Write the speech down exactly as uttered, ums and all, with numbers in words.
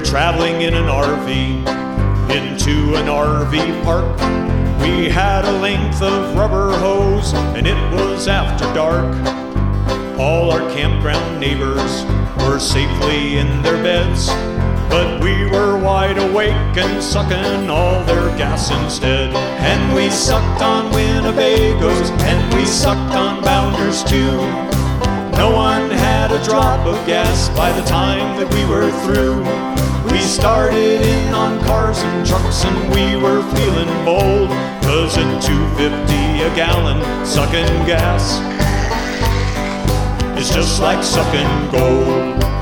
traveling in an R V into an R V park. We had a length of rubber hose and it was after dark. All our campground neighbors were safely in their beds, but we were wide awake and sucking all their gas instead. And we sucked on Winnebagos and we sucked on Bounders too. No one had a drop of gas by the time that we were through. We started in on cars and trucks and we were feeling bold, 'cause at two fifty a gallon sucking gas, it's just like sucking gold.